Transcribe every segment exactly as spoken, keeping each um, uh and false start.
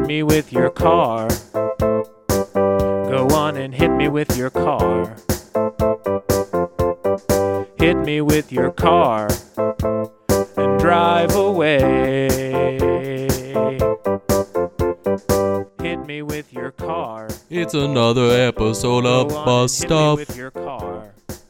me with your car. Go on and hit me with your car. Hit me with your car and drive away. Hit me with your car. It's another episode of Go on Bus and Stuff. Hit me with your car.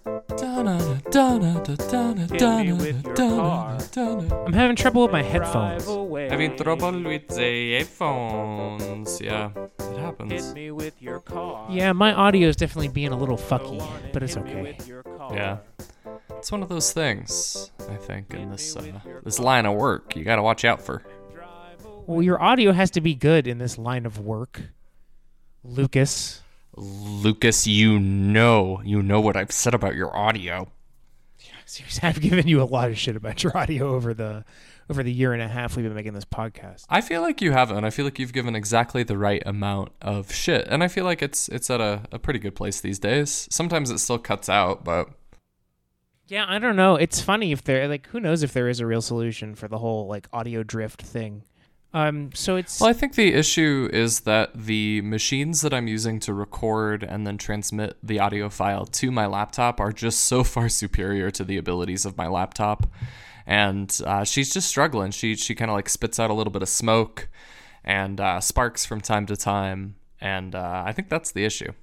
I'm I'm having trouble with my headphones. having trouble with the headphones. Yeah, it Hit happens. me with your car. Yeah, my audio is definitely being a little Go fucky, on and but it's hit me okay. with your car. Yeah. It's one of those things, I think, in this uh, this line of work you gotta watch out for. Well, your audio has to be good in this line of work, Lucas. Lucas, you know, you know what I've said about your audio. Seriously, I've given you a lot of shit about your audio over the over the year and a half we've been making this podcast. I feel like you haven't. I feel like you've given exactly the right amount of shit, and I feel like it's it's at a, a pretty good place these days. Sometimes it still cuts out, but Yeah, I don't know. It's funny if there like who knows if there is a real solution for the whole like audio drift thing. Um, so it's well, I think the issue is that the machines that I'm using to record and then transmit the audio file to my laptop are just so far superior to the abilities of my laptop. And uh, she's just struggling. She she kind of like spits out a little bit of smoke and uh, sparks from time to time. And uh, I think that's the issue.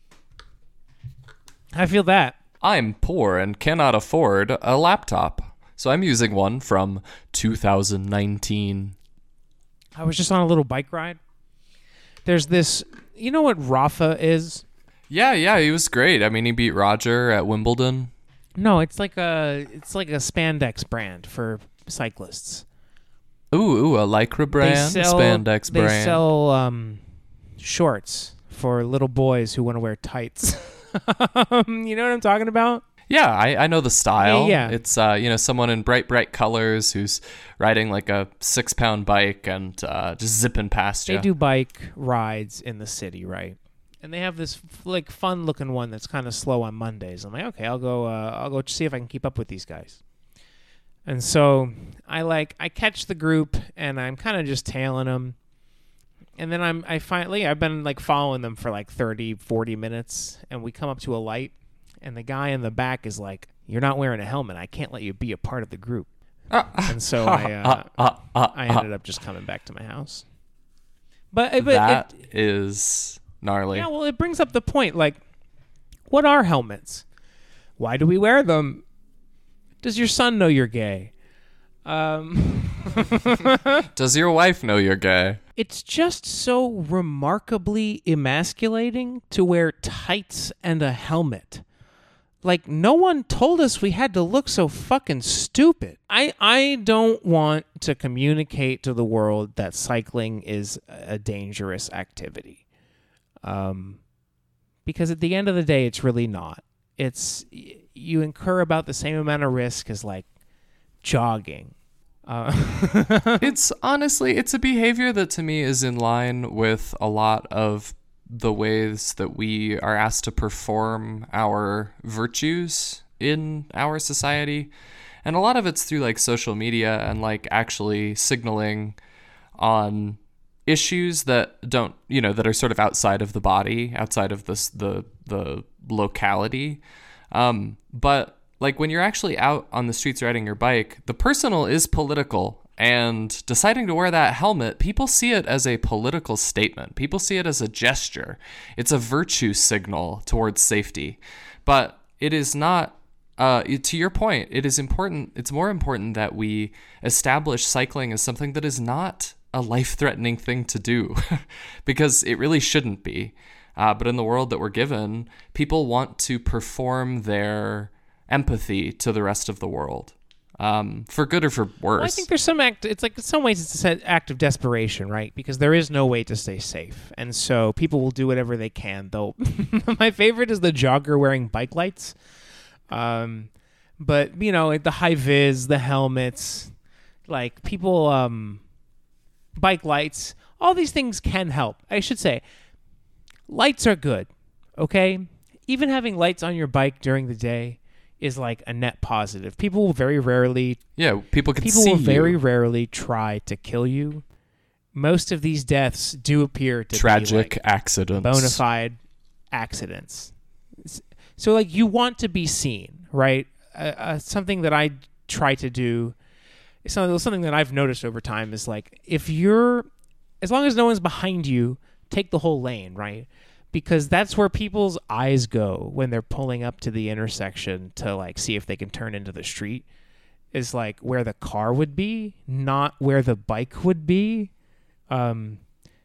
I feel that. I'm poor and cannot afford a laptop. So I'm using one from two thousand nineteen. I was just on a little bike ride. There's this, you know what Rafa is? Yeah, yeah, he was great. I mean, he beat Roger at Wimbledon. No, it's like a it's like a spandex brand for cyclists. Ooh, ooh, a Lycra brand, they sell, spandex they brand. sell um, shorts for little boys who want to wear tights. You know what I'm talking about? Yeah, I, I know the style. Yeah, yeah. It's, uh, you know, someone in bright, bright colors who's riding like a six-pound bike and uh, just zipping past you. They do bike rides in the city, right? And they have this like fun-looking one that's kind of slow on Mondays. I'm like, okay, I'll go. Uh, I'll go see if I can keep up with these guys. And so I like I catch the group and I'm kind of just tailing them. And then I'm I finally I've been like following them for like thirty, forty minutes, and we come up to a light. And the guy in the back is like, "You're not wearing a helmet. I can't let you be a part of the group." And so I, uh, uh, uh, I ended up just coming back to my house. But, but That it, is gnarly. yeah, well, it brings up the point. Like, what are helmets? Why do we wear them? Does your son know you're gay? Um, Does your wife know you're gay? it's just so remarkably emasculating to wear tights and a helmet. Like, no one told us we had to look so fucking stupid. I, I don't want to communicate to the world that cycling is a dangerous activity. Um, because at the end of the day, it's really not. It's, you incur about the same amount of risk as, like, jogging. Uh, It's honestly, it's a behavior that to me is in line with a lot of the ways that we are asked to perform our virtues in our society. And a lot of it's through like social media and like actually signaling on issues that don't, you know, that are sort of outside of the body, outside of this, the, the locality. Um, but like when you're actually out on the streets riding your bike, the personal is political. And deciding to wear that helmet, people see it as a political statement. People see it as a gesture. It's a virtue signal towards safety. But it is not, uh, to your point, it is important. It's more important that we establish cycling as something that is not a life-threatening thing to do, because it really shouldn't be. Uh, but in the world that we're given, people want to perform their empathy to the rest of the world. Um, for good or for worse. well, I think there's some act. It's like in some ways it's an act of desperation, right? Because there is no way to stay safe, and so people will do whatever they can. Though my favorite is the jogger wearing bike lights. Um, but you know the high vis, the helmets, like people, um, bike lights. All these things can help. I should say, lights are good. Okay, even having lights on your bike during the day is like a net positive. People will very rarely Yeah, people can people see will very you. rarely try to kill you most of these deaths do appear to Tragic be like accidents. bona fide accidents. So like you want to be seen, right? Uh, uh, something that I try to do, something something that I've noticed over time is like if you're, as long as no one's behind you, take the whole lane, right? Because that's where people's eyes go when they're pulling up to the intersection to like see if they can turn into the street, is like where the car would be, not where the bike would be. Um,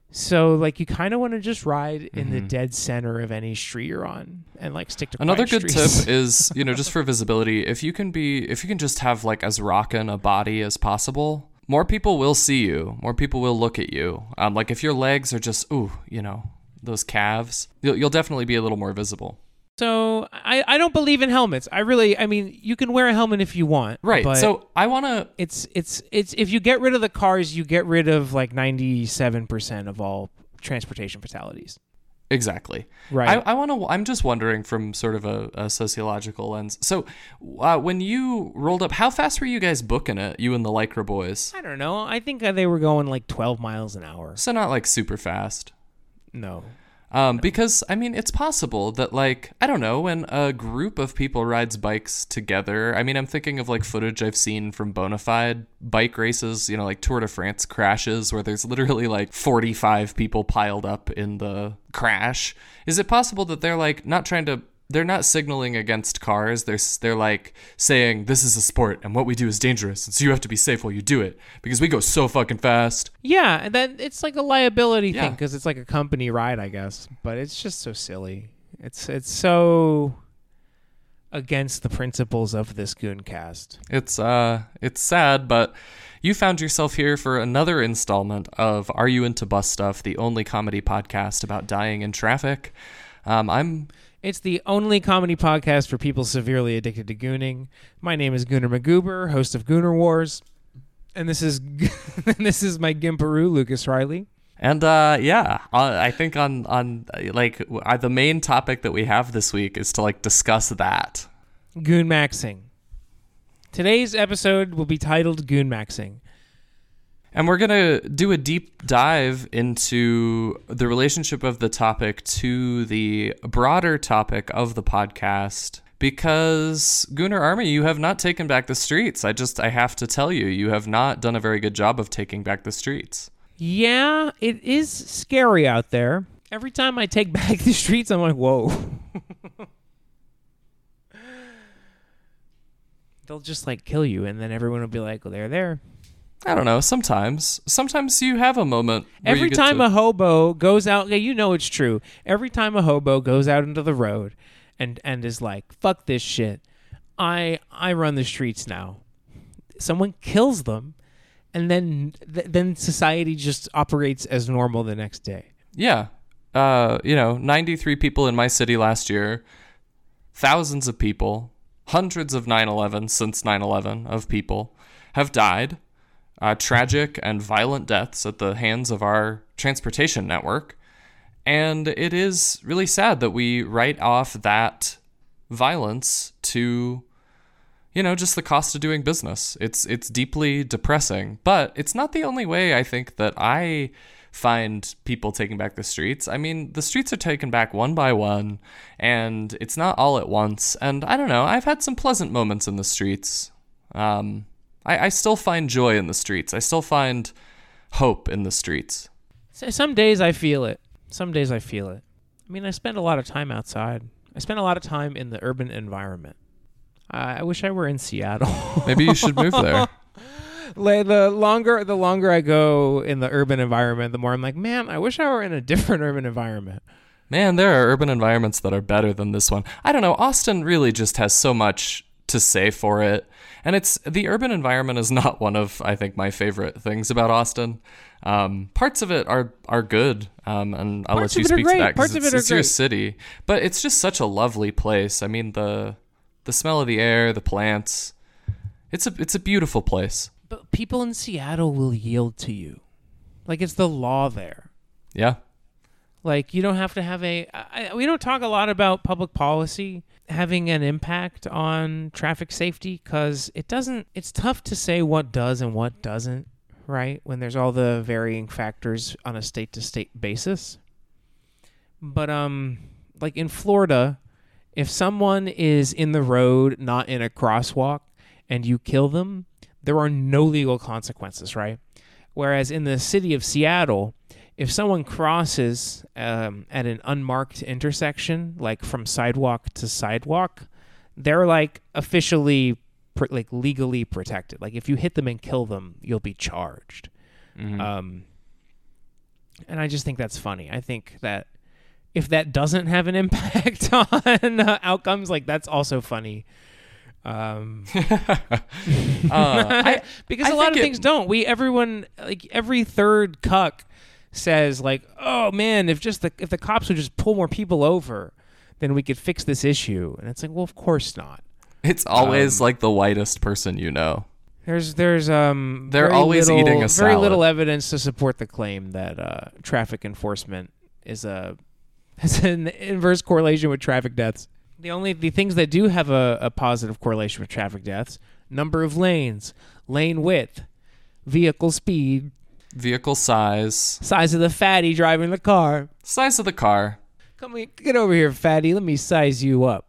so like you kind of want to just ride in Mm-hmm. the dead center of any street you're on and like stick to Another quiet good streets. tip is, you know, just for visibility, if you can be, if you can just have like as rockin' a body as possible, more people will see you. More people will look at you. Um, like if your legs are just, ooh, you know, those calves, you'll, you'll definitely be a little more visible. So I, I don't believe in helmets. I really, I mean, you can wear a helmet if you want. Right. But So I want to, it's, it's, it's, if you get rid of the cars, you get rid of like ninety-seven percent of all transportation fatalities. exactly. Right. I, I want to, I'm just wondering from sort of a, a sociological lens. So uh, when you rolled up, how fast were you guys booking it, you and the Lycra boys? I don't know. I think uh, they were going like twelve miles an hour. So not like super fast. No. Um, because, I mean, it's possible that, like, I don't know, when a group of people rides bikes together, I mean, I'm thinking of, like, footage I've seen from bona fide bike races, you know, like Tour de France crashes where there's literally, like, forty-five people piled up in the crash. Is it possible that they're, like, not trying to, they're not signaling against cars, they're, they're like, saying, this is a sport, and what we do is dangerous, and so you have to be safe while you do it, because we go so fucking fast. Yeah, and then it's like a liability Yeah. thing because it's like a company ride, I guess. But it's just so silly. It's it's so against the principles of this Gooncast. It's uh, it's sad, but you found yourself here for another installment of Are You Into Bus Stuff, the only comedy podcast about dying in traffic. Um, I'm It's the only comedy podcast for people severely addicted to gooning. My name is Gooner McGoober, host of Gooner Wars, and this is and this is my Gimperoo, Lucas Riley. and uh, yeah, uh, I think on on uh, like uh, the main topic that we have this week is to like discuss that. Goon Maxing. Today's episode will be titled Goon Maxing. And we're going to do a deep dive into the relationship of the topic to the broader topic of the podcast. Because, Gooner Army, you have not taken back the streets. I just, I have to tell you, you have not done a very good job of taking back the streets. Yeah, it is scary out there. Every time I take back the streets, I'm like, whoa. They'll just like kill you, and then everyone will be like, well, they're there. I don't know, sometimes. Sometimes you have a moment where Every you get time to, a hobo goes out, yeah, you know it's true. Every time a hobo goes out into the road and, and is like, fuck this shit, I I run the streets now. Someone kills them, and then th- then society just operates as normal the next day. Yeah. Uh, you know, ninety-three people in my city last year, thousands of people, hundreds of nine eleven since nine eleven of people have died. Uh, tragic and violent deaths at the hands of our transportation network. And it is really sad that we write off that violence to, you know, just the cost of doing business. It's it's deeply depressing. But it's not the only way I think that I find people taking back the streets. I mean, the streets are taken back one by one, and it's not all at once. And I don't know, I've had some pleasant moments in the streets. Um... I, I still find joy in the streets. I still find hope in the streets. So some days I feel it. Some days I feel it. I mean, I spend a lot of time outside. I spend a lot of time in the urban environment. I, I wish I were in Seattle. Maybe you should move there. Like, the longer the longer I go in the urban environment, the more I'm like, man, I wish I were in a different urban environment. Man, there are urban environments that are better than this one. I don't know. Austin really just has so much to say for it. And it's the urban environment is not one of, I think, my favorite things about Austin. Um, parts of it are are good, um, and I'll Parts let you of it are speak to great. that Parts because of it's, it are it's your great. city. But it's just such a lovely place. I mean, the the smell of the air, the plants. It's a it's a beautiful place. But people in Seattle will yield to you. Like, it's the law there. Yeah. Like, you don't have to have a... I, we don't talk a lot about public policy having an impact on traffic safety because it doesn't... It's tough to say what does and what doesn't, right? When there's all the varying factors on a state-to-state basis. But, um, like in Florida, if someone is in the road, not in a crosswalk, and you kill them, there are no legal consequences, right? Whereas in the city of Seattle, if someone crosses um, at an unmarked intersection, like from sidewalk to sidewalk, they're like officially, pr- like legally protected. Like if you hit them and kill them, you'll be charged. Mm-hmm. Um, and I just think that's funny. I think that if that doesn't have an impact on uh, outcomes, like that's also funny. Um, uh, I, because I a lot of think it- things don't. We everyone like every third cuck says like, oh man, if just the if the cops would just pull more people over, then we could fix this issue. And it's like, well, of course not. It's always Um, like the whitest person you know. There's there's um They're very always little, eating a very salad. little evidence to support the claim that uh, traffic enforcement is a has an inverse correlation with traffic deaths. The only the things that do have a, a positive correlation with traffic deaths: number of lanes, lane width, vehicle speed, Vehicle size, size of the fatty driving the car. size of the car. Come here, get over here, fatty. Let me size you up.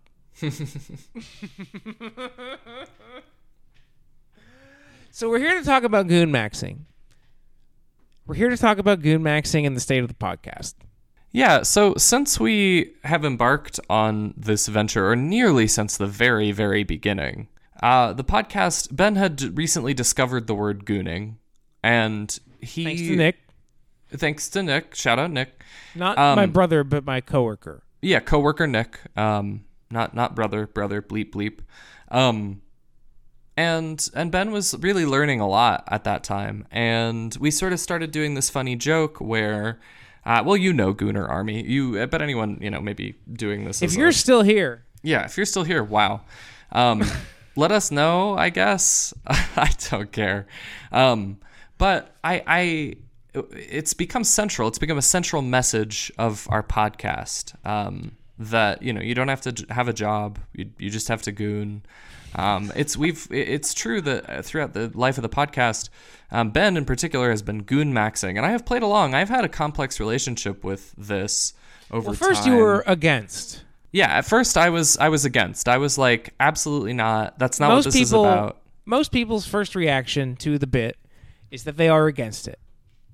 So we're here to talk about goon maxing. We're here to talk about goon maxing and the state of the podcast. Yeah, so since we have embarked on this venture, or nearly since the very, very beginning, uh, the podcast, Ben had recently discovered the word gooning, and he... Thanks to Nick. Thanks to Nick. Shout out Nick. Not Um, my brother, but my coworker. Yeah, coworker Nick. Um, not not brother, brother, bleep, bleep. Um, and and Ben was really learning a lot at that time, and we sort of started doing this funny joke where... Uh, well, you know Gooner Army. You, I bet anyone, you know, maybe doing this. If as you're a, still here, yeah, if you're still here, wow. Um, let us know, I guess. I don't care. Um, but I, I, it's become central. It's become a central message of our podcast um, that, you know, you don't have to j- have a job. You, you just have to goon. Um, it's we've it's true that throughout the life of the podcast, um, Ben in particular has been goon maxing, and I have played along. I've had a complex relationship with this over well, first time. you were against. Yeah, at first I was I was against. I was like, absolutely not. That's not most what this people, is about. Most people's first reaction to the bit is that they are against it.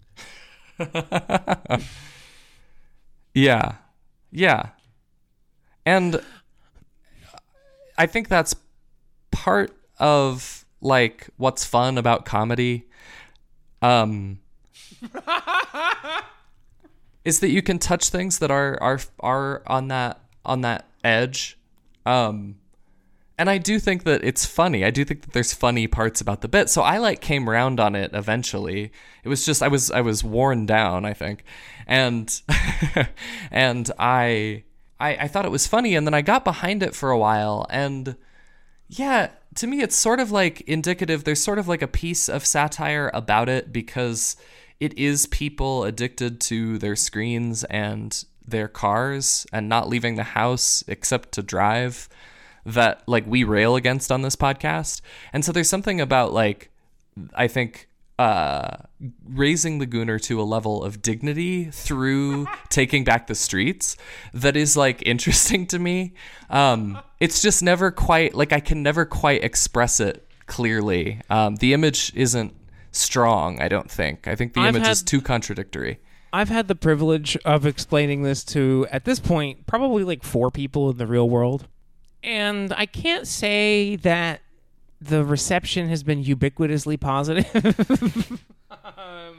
Yeah, yeah, and I think that's part of like what's fun about comedy um is that you can touch things that are are are on that on that edge, um and I do think that it's funny. I do think that there's funny parts about the bit, so I like came around on it eventually. It was just I was I was worn down, I think, and and I, I I thought it was funny, and then I got behind it for a while, and yeah, to me, it's sort of like indicative. There's sort of like a piece of satire about it because it is people addicted to their screens and their cars and not leaving the house except to drive that like we rail against on this podcast. And so there's something about like, I think, uh, raising the gooner to a level of dignity through taking back the streets that is like interesting to me. Um, it's just never quite like I can never quite express it clearly. Um, the image isn't strong, I don't think. I think the I've image had- is too contradictory. I've had the privilege of explaining this to, at this point, probably like four people in the real world. And I can't say that the reception has been ubiquitously positive. um,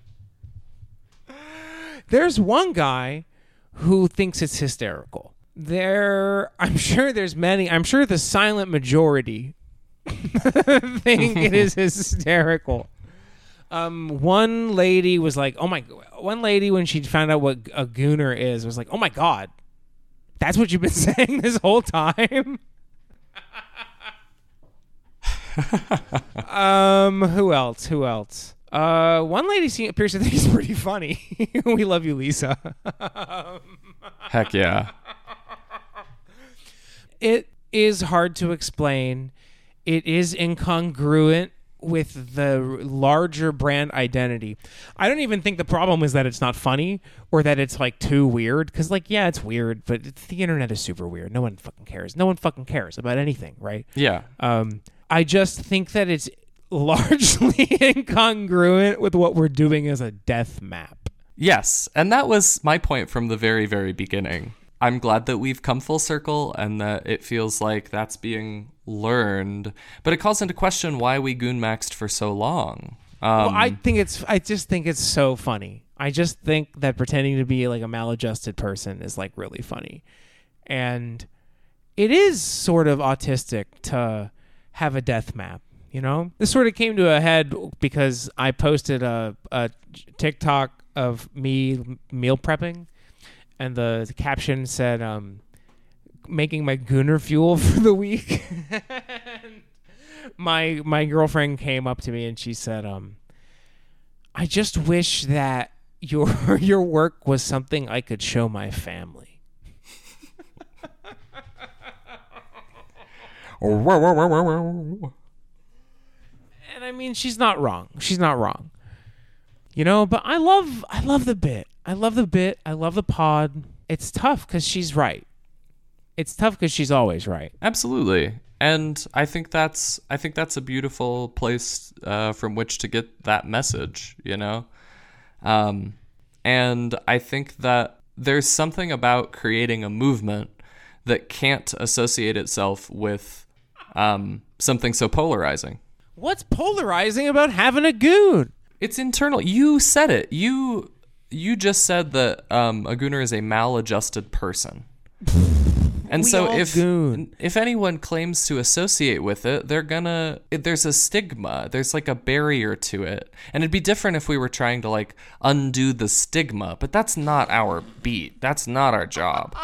there's one guy who thinks it's hysterical. There, I'm sure there's many, I'm sure the silent majority think it is hysterical. Um, one lady was like, "Oh my!" One lady, when she found out what a gooner is, was like, "Oh my god, that's what you've been saying this whole time." um, who else? Who else? Uh, one lady seem, appears to think he's pretty funny. We love you, Lisa. Heck yeah. It is hard to explain. It is incongruent with the larger brand identity. I don't even think the problem is that it's not funny or that it's like too weird, because like, yeah, it's weird, but it's, the internet is super weird. No one fucking cares. No one fucking cares about anything, right? Yeah. Um, I just think that it's largely incongruent with what we're doing as a death map. Yes, and that was my point from the very, very beginning. I'm glad that we've come full circle and that it feels like that's being learned, but it calls into question why we goon maxed for so long. Um, Well, I think it's. I just think it's so funny. I just think that pretending to be like a maladjusted person is like really funny, and it is sort of autistic to have a death map. You know, this sort of came to a head because I posted a, a TikTok of me meal prepping, and the, the caption said, um, "Making my gooner fuel for the week." And my my girlfriend came up to me and she said, um, "I just wish that your your work was something I could show my family." And I mean, she's not wrong. She's not wrong. You know, but I love I love the bit. I love the bit. I love the pod. It's tough because she's right. It's tough because she's always right. Absolutely. And I think that's I think that's a beautiful place uh, from which to get that message, you know? Um, and I think that there's something about creating a movement that can't associate itself with um, something so polarizing. What's polarizing about having a goon? It's internal. You said it. You you just said that um, a gooner is a maladjusted person. And We so all if goon. if anyone claims to associate with it, they're gonna there's a stigma. There's like a barrier to it. And it'd be different if we were trying to like undo the stigma, but that's not our beat. That's not our job.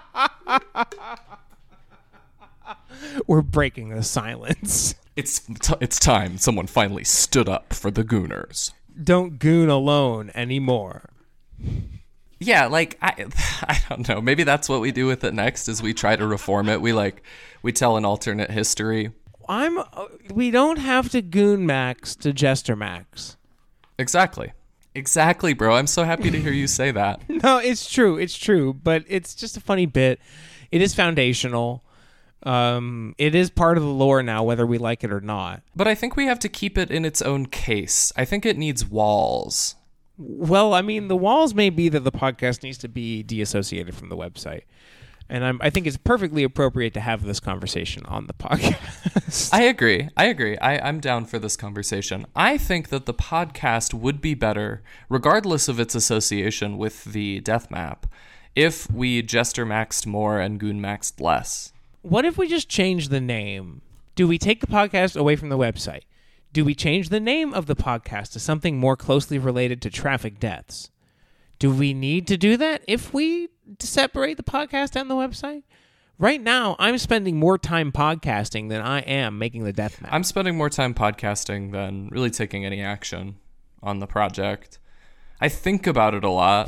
We're breaking the silence. It's t- it's time someone finally stood up for the gooners. Don't goon alone anymore. Yeah, like I I don't know. Maybe that's what we do with it next is we try to reform it. We like we tell an alternate history. I'm. Uh, we don't have to goon max to jester max. Exactly. Exactly, bro. I'm so happy to hear you say that. No, it's true. It's true. But it's just a funny bit. It is foundational. Um, it is part of the lore now, whether we like it or not. But I think we have to keep it in its own case. I think it needs walls. Well, I mean, the walls may be that the podcast needs to be deassociated from the website. And I'm, I think it's perfectly appropriate to have this conversation on the podcast. I agree. I agree. I, I'm down for this conversation. I think that the podcast would be better, regardless of its association with the death map, if we jester maxed more and goon maxed less. What if we just change the name? Do we take the podcast away from the website? Do we change the name of the podcast to something more closely related to traffic deaths? Do we need to do that if we separate the podcast and the website? Right now, I'm spending more time podcasting than I am making the death map. I'm spending more time podcasting than really taking any action on the project. I think about it a lot.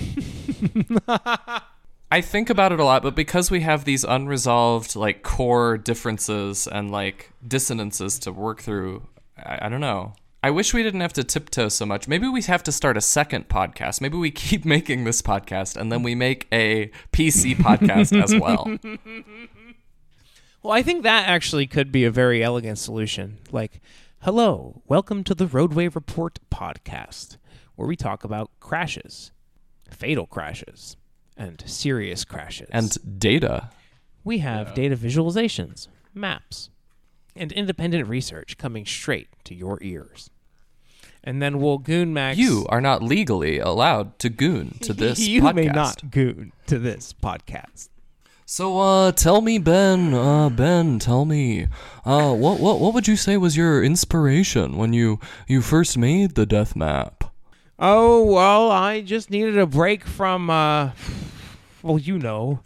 I think about it a lot, but because we have these unresolved, like, core differences and, like, dissonances to work through, I, I don't know. I wish we didn't have to tiptoe so much. Maybe we have to start a second podcast. Maybe we keep making this podcast, and then we make a P C podcast as well. Well, I think that actually could be a very elegant solution. Like, hello, welcome to the Roadway Report podcast, where we talk about crashes, fatal crashes, and serious crashes. And data. We have Yeah. data visualizations, maps, and independent research coming straight to your ears. And then we'll goon max. You are not legally allowed to goon to this you podcast. may not goon to this podcast. So, uh, tell me, Ben, uh, Ben, tell me, uh, what, what, what would you say was your inspiration when you, you first made the death map? Oh, well, I just needed a break from, uh, well, you know.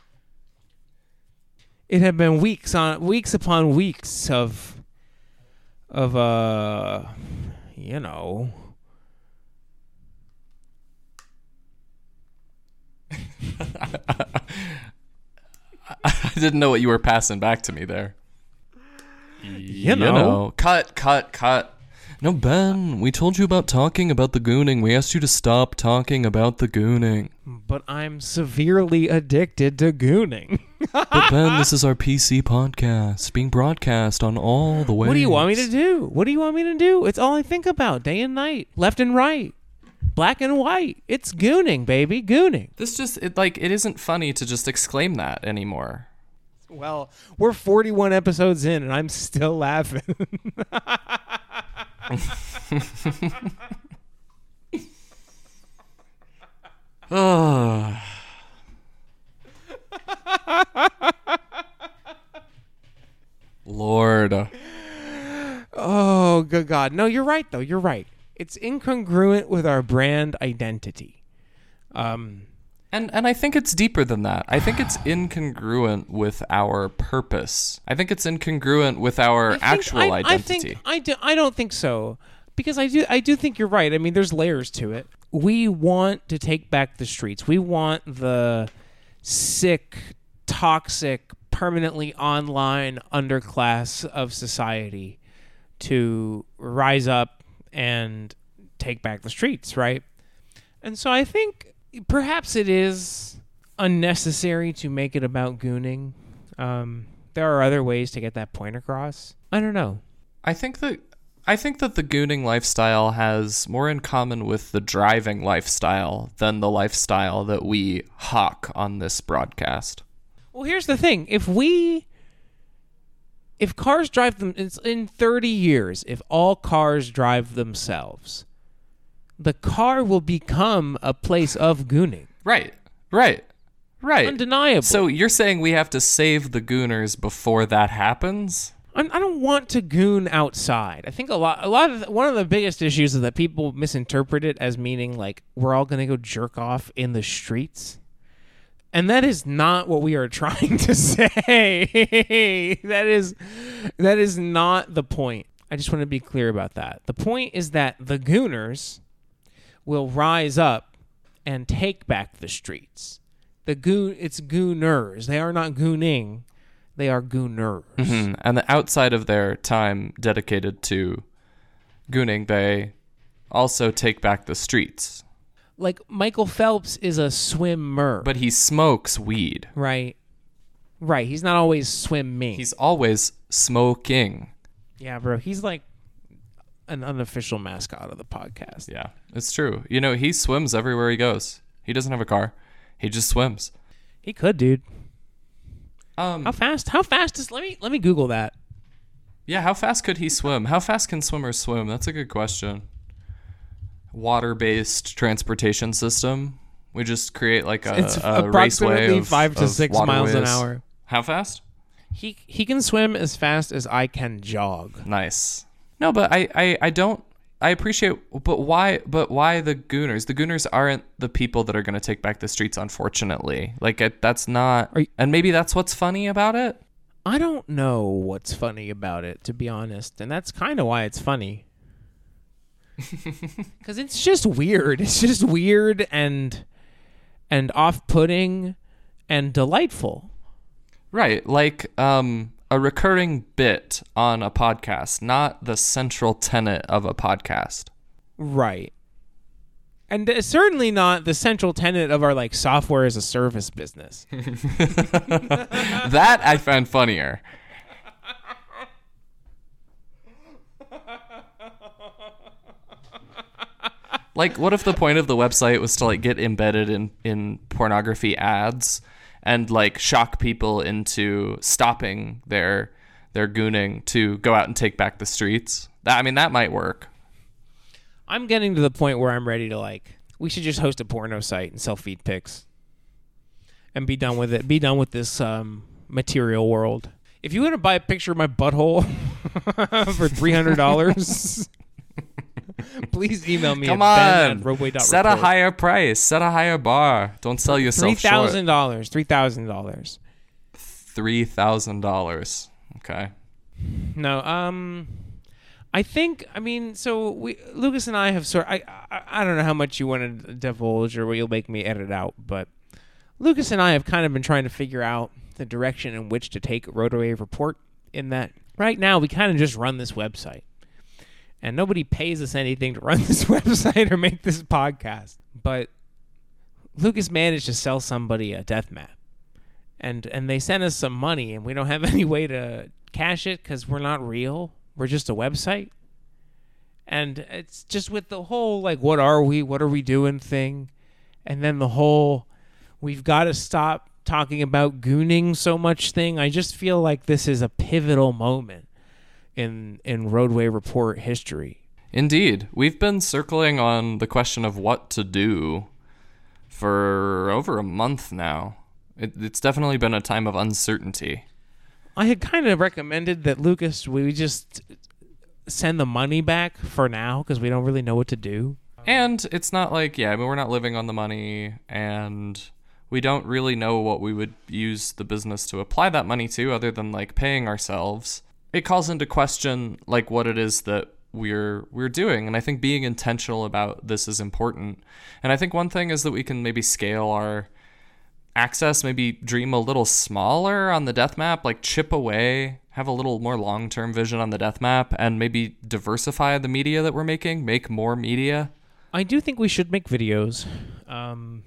It had been weeks on weeks upon weeks of, of, uh, you know. I didn't know what you were passing back to me there. You know. Cut, cut, cut. No, Ben, we told you about talking about the gooning. We asked you to stop talking about the gooning. But I'm severely addicted to gooning. But Ben, this is our P C podcast being broadcast on all the ways. What do you want me to do? What do you want me to do? It's all I think about day and night, left and right, black and white. It's gooning, baby, gooning. This just, it, like, it isn't funny to just exclaim that anymore. Well, we're forty-one episodes in, and I'm still laughing. Oh. Lord. Oh, good God. No, you're right, though. You're right. It's incongruent with our brand identity. Um, And and I think it's deeper than that. I think it's incongruent with our purpose. I think it's incongruent with our I think- actual I, identity. I think I do. I don't think so, because I do. I do think you're right. I mean, there's layers to it. We want to take back the streets. We want the sick, toxic, permanently online underclass of society to rise up and take back the streets, right? And so I think perhaps it is unnecessary to make it about gooning. Um, there are other ways to get that point across. I don't know. I think that I think that the gooning lifestyle has more in common with the driving lifestyle than the lifestyle that we hawk on this broadcast. Well, here's the thing. If we... If cars drive them... It's in thirty years, if all cars drive themselves, the car will become a place of gooning. Right. Right. Right. Undeniable. So you're saying we have to save the gooners before that happens? I'm, I don't want to goon outside. I think a lot, a lot of the, one of the biggest issues is that people misinterpret it as meaning like we're all going to go jerk off in the streets, and that is not what we are trying to say. that is, that is not the point. I just want to be clear about that. The point is that the gooners will rise up and take back the streets. The goon, it's gooners. They are not gooning. They are gooners. Mm-hmm. And the outside of their time dedicated to gooning, they also take back the streets. Like Michael Phelps is a swimmer. But he smokes weed. Right. Right. He's not always swimming. He's always smoking. Yeah, bro. He's like an unofficial mascot of the podcast. Yeah, it's true. You know, he swims everywhere he goes. He doesn't have a car. He just swims. He could, dude. Um, How fast? How fast is? Let me let me Google that. Yeah, how fast could he swim? How fast can swimmers swim? That's a good question. Water-based transportation system. We just create like a, It's a approximately raceway of five to of six miles an waterways. hour. How fast? He he can swim as fast as I can jog. Nice. No, but I, I, I don't. I appreciate, but why? But why the gooners? The gooners aren't the people that are going to take back the streets. Unfortunately, like it, that's not. Are you- and maybe that's what's funny about it. I don't know what's funny about it, to be honest, and that's kind of why it's funny. Because it's just weird. It's just weird and and off-putting and delightful. Right, like um, a recurring bit on a podcast, not the central tenet of a podcast. Right. And uh, certainly not the central tenet of our like software as a service business. That I found funnier. Like, what if the point of the website was to like get embedded in, in pornography ads and like shock people into stopping their their gooning to go out and take back the streets? That, I mean, that might work. I'm getting to the point where I'm ready to like, we should just host a porno site and sell feed pics and be done with it. Be done with this um, material world. If you want to buy a picture of my butthole for three hundred dollars, please email me. Come at on, ben at roadway dot set a report. higher price, set a higher bar. Don't sell Three yourself short. thousand dollars. Three thousand dollars. Three thousand dollars. Okay. No, um, I think. I mean, so we, Lucas and I have sort. I, I, I don't know how much you want to divulge or what you'll make me edit out, but Lucas and I have kind of been trying to figure out the direction in which to take Rotowave Report. In that, right now we kind of just run this website, And nobody pays us anything to run this website or make this podcast. But Lucas managed to sell somebody a death map. And and they sent us some money, and we don't have any way to cash it because we're not real. We're just a website. And it's just with the whole, like, what are we, what are we doing thing. And then the whole, we've got to stop talking about gooning so much thing. I just feel like this is a pivotal moment in in Roadway Report history. Indeed. We've been circling on the question of what to do for over a month now. It, it's definitely been a time of uncertainty. I had kind of recommended that, Lucas, we just send the money back for now because we don't really know what to do. And it's not like, yeah, I mean, we're not living on the money, and we don't really know what we would use the business to apply that money to other than, like, paying ourselves. It calls into question, like, what it is that we're we're doing. And I think being intentional about this is important. And I think one thing is that we can maybe scale our access, maybe dream a little smaller on the death map, like chip away, have a little more long-term vision on the death map, and maybe diversify the media that we're making, make more media. I do think we should make videos. Um,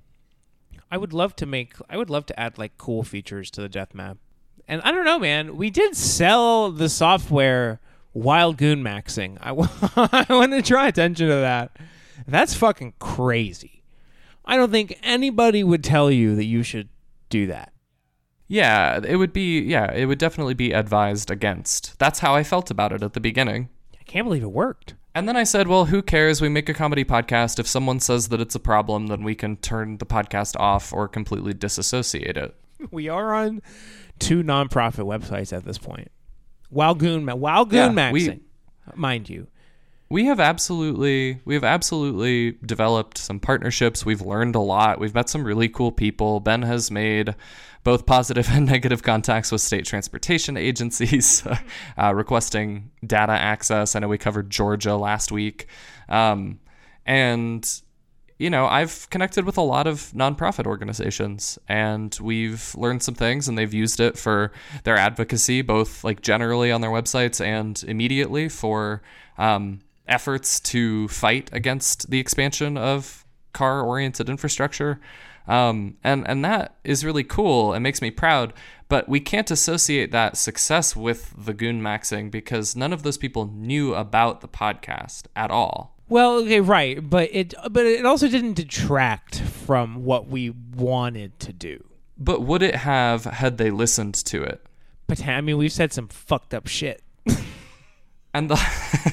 I would love to make, I would love to add, like, cool features to the death map. And I don't know, man, we did sell the software while goon maxing. I, w- I want to draw attention to that. That's fucking crazy. I don't think anybody would tell you that you should do that. Yeah, it would be, yeah, it would definitely be advised against. That's how I felt about it at the beginning. I can't believe it worked. And then I said, well, who cares? We make a comedy podcast. If someone says that it's a problem, then we can turn the podcast off or completely disassociate it. We are on two nonprofit websites at this point. While goon, while goon Yeah, we- maxing, mind you. We have absolutely, we have absolutely developed some partnerships. We've learned a lot. We've met some really cool people. Ben has made both positive and negative contacts with state transportation agencies uh, requesting data access. I know we covered Georgia last week. Um, and, you know, I've connected with a lot of nonprofit organizations, and we've learned some things, and they've used it for their advocacy, both like generally on their websites and immediately for um, efforts to fight against the expansion of car-oriented infrastructure. Um, and, and that is really cool and makes me proud, but we can't associate that success with the goon maxing because none of those people knew about the podcast at all. Well, okay, right, but it but it also didn't detract from what we wanted to do. But would it have had they listened to it? But I mean, we've said some fucked up shit. And the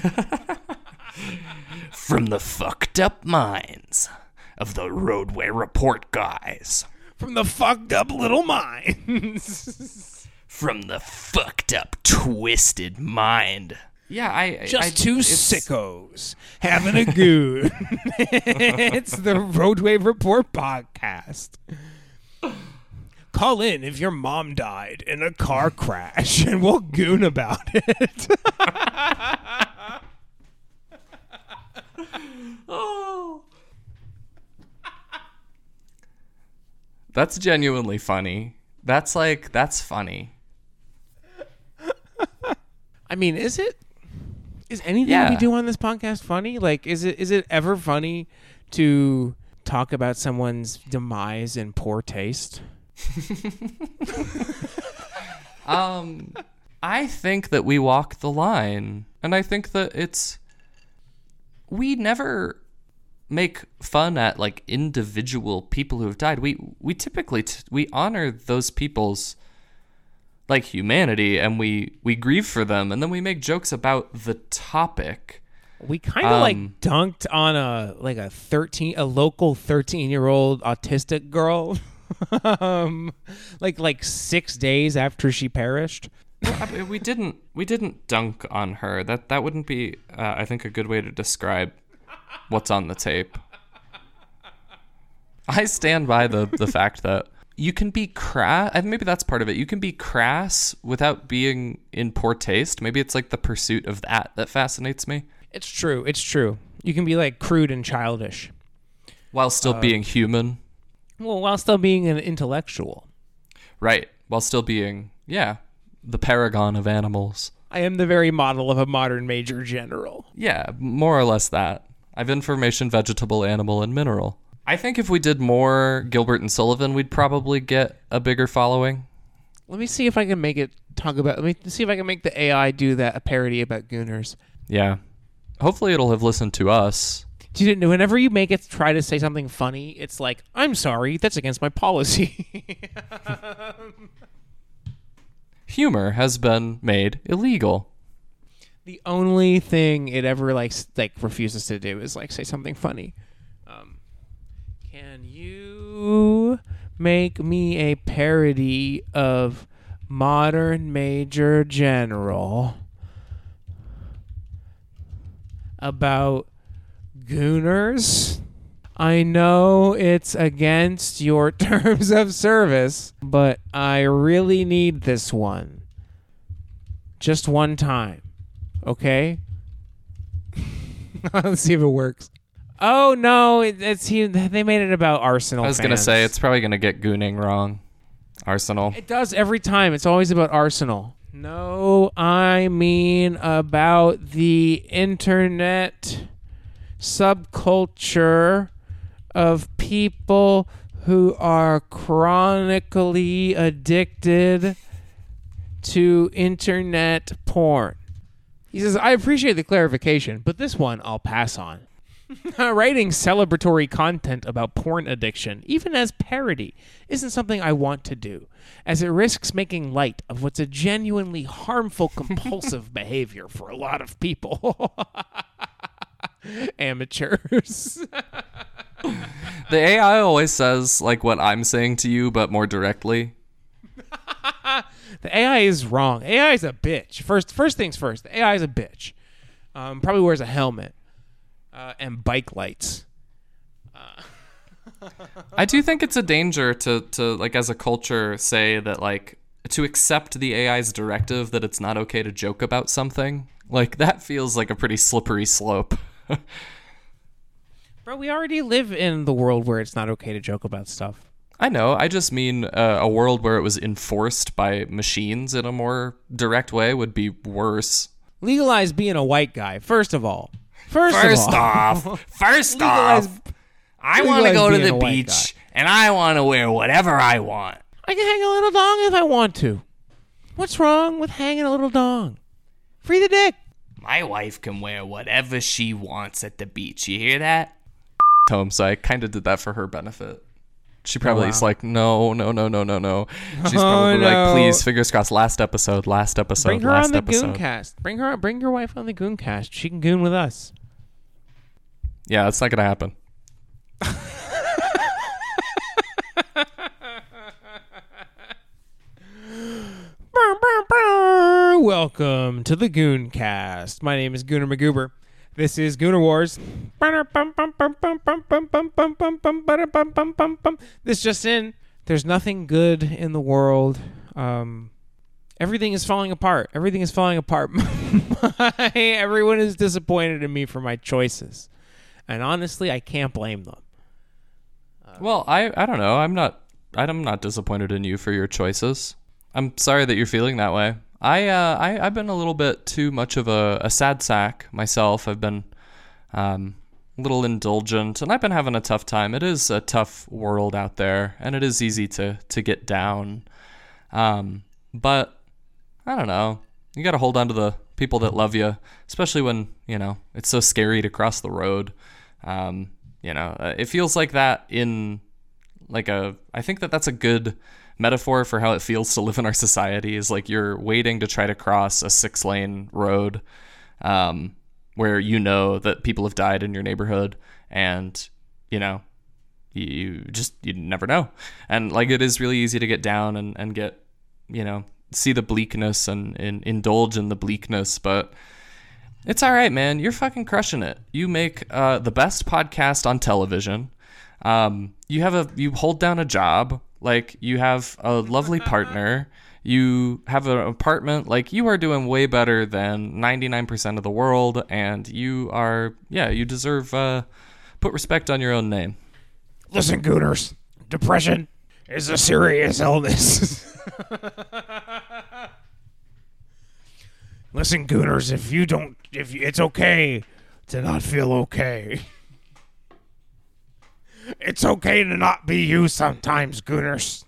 from the fucked up minds of the Roadway Report guys. From the fucked up little minds. From the fucked up twisted mind. Yeah, I Just I, two it's- sickos having a goon. It's the Roadway Report podcast. Call in if your mom died in a car crash, and we'll goon about it. Oh. That's genuinely funny. That's like, that's funny. I mean, is it? Is anything Yeah. we do on this podcast funny? Like, is it? Is it ever funny to talk about someone's demise in poor taste? Um, I think that we walk the line, and I think that it's, we never make fun at like individual people who have died. We we typically t- we honor those people's like humanity, and we we grieve for them, and then we make jokes about the topic. We kind of Um, like dunked on a like a thirteen a local thirteen year old autistic girl, um, like like six days after she perished. I mean, we didn't we didn't dunk on her. That that wouldn't be uh, I think a good way to describe what's on the tape. I stand by the the fact that you can be crass. And maybe that's part of it. You can be crass without being in poor taste. Maybe it's like the pursuit of that that fascinates me, It's true. It's true. You can be like crude and childish, while still being human. well, while still being an intellectual. Right. While still being, yeah, the paragon of animals. I am the very model of a modern major general. Yeah, more or less that. I've information, vegetable, animal, and mineral. I think if we did more Gilbert and Sullivan, we'd probably get a bigger following. Let me see if I can make it talk about. Let me see if I can make the A I do that a parody about Gooners. Yeah. Hopefully it'll have listened to us. Do you know, whenever you make it try to say something funny, it's like, I'm sorry, that's against my policy. Humor has been made illegal. The only thing it ever like s- like refuses to do is like say something funny. Um, can you make me a parody of Modern Major General about Gooners? I know it's against your terms of service, but I really need this one. Just one time. Okay? Let's see if it works. Oh, no. It, it's he, They made it about Arsenal I was going to fans. say, it's probably going to get gooning wrong. Arsenal. It does every time. It's always about Arsenal. No, I mean about the internet subculture of people who are chronically addicted to internet porn. He says, I appreciate the clarification, but this one I'll pass on. Writing celebratory content about porn addiction, even as parody, isn't something I want to do, as it risks making light of what's a genuinely harmful compulsive behavior for a lot of people. Amateurs. The A I always says like what I'm saying to you, but more directly. The A I is wrong. A I is a bitch. First, first things first. The A I is a bitch. Um, probably wears a helmet uh, and bike lights. Uh. I do think it's a danger to, to like as a culture say that like to accept the A I's directive that it's not okay to joke about something. Like that feels like a pretty slippery slope. Bro, we already live in the world where it's not okay to joke about stuff. I know. I just mean uh, a world where it was enforced by machines in a more direct way would be worse. Legalize being a white guy, first of all. First, First of all. off, first Legalize- off, I want to legalize go to being the a white beach and I want to wear whatever I want. I can hang a little dong if I want to. What's wrong with hanging a little dong? Free the dick. My wife can wear whatever she wants at the beach. You hear that? Home, so I kind of did that for her benefit. She probably wow. is like, no, no, no, no, no, no. She's Oh, probably no. like, please, fingers crossed. Last episode, last episode, Bring her last on the episode. Gooncast. Bring her. Bring your wife on the Gooncast. She can goon with us. Yeah, that's not gonna happen. Welcome to the Gooncast. My name is Gooner McGoober. This is Gooner Wars. This just in. There's nothing good in the world. Um, everything is falling apart. Everything is falling apart. Everyone is disappointed in me for my choices. And honestly, I can't blame them. Well, I, I don't know. I'm not I'm not disappointed in you for your choices. I'm sorry that you're feeling that way. I uh I I've been a little bit too much of a, a sad sack myself. I've been um a little indulgent and I've been having a tough time. It is a tough world out there and it is easy to to get down. Um but I don't know. You got to hold on to the people that love you, especially when, you know, it's so scary to cross the road. Um You know, uh, it feels like that in like a, I think that that's a good metaphor for how it feels to live in our society is like you're waiting to try to cross a six lane road um, where you know that people have died in your neighborhood and, you know, you, you just, you never know. And like it is really easy to get down and, and get, you know, see the bleakness and, and indulge in the bleakness, but it's all right, man. You're fucking crushing it. You make uh, the best podcast on television. Um, you have a you hold down a job. Like you have a lovely partner. You have an apartment. Like you are doing way better than ninety-nine percent of the world. And you are, yeah, you deserve uh, put respect on your own name. Listen, Gooners. Depression is a serious illness. Listen, Gooners, if you don't, if you, it's okay to not feel okay. It's okay to not be you sometimes, Gooners.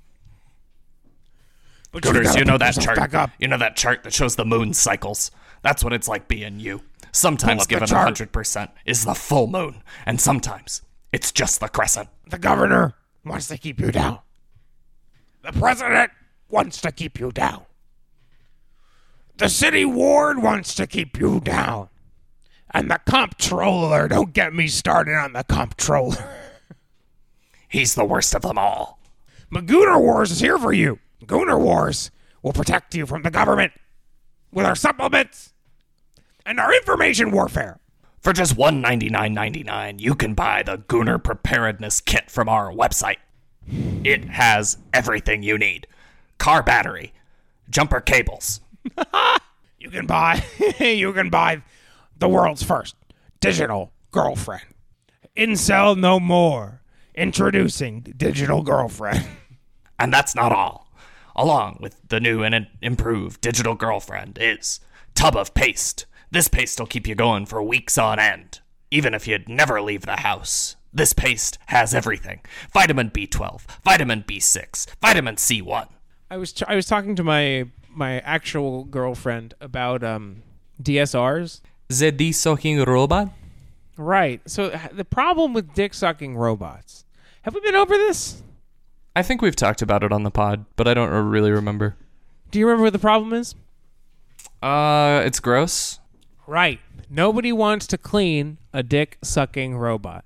But Gooners, you know that yourself back chart. up. You know that chart that shows the moon cycles. That's what it's like being you. Pull Sometimes up the given chart. one hundred percent is the full moon, and sometimes it's just the crescent. The governor wants to keep you down. The president wants to keep you down. The city ward wants to keep you down. And the comptroller, don't get me started on the comptroller. He's the worst of them all. But Gooner Wars is here for you. Gooner Wars will protect you from the government with our supplements and our information warfare. For just one hundred ninety-nine dollars and ninety-nine cents, you can buy the Gooner Preparedness Kit from our website. It has everything you need. Car battery, jumper cables. You can buy you can buy the world's first digital girlfriend. Incel no more. Introducing Digital Girlfriend. And that's not all. Along with the new and improved Digital Girlfriend is Tub of Paste. This paste will keep you going for weeks on end, even if you'd never leave the house. This paste has everything. Vitamin B twelve, vitamin B six, vitamin C one. I was t- I was talking to my my actual girlfriend about um D S Rs. The dick-sucking robot? Right. So h- the problem with dick sucking robots. Have we been over this? I think we've talked about it on the pod, but I don't really remember. Do you remember what the problem is? Uh, it's gross. Right. Nobody wants to clean a dick sucking robot.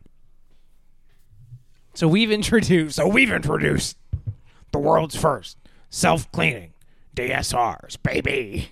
So we've introduced so we've introduced the world's first self-cleaning D S Rs, baby.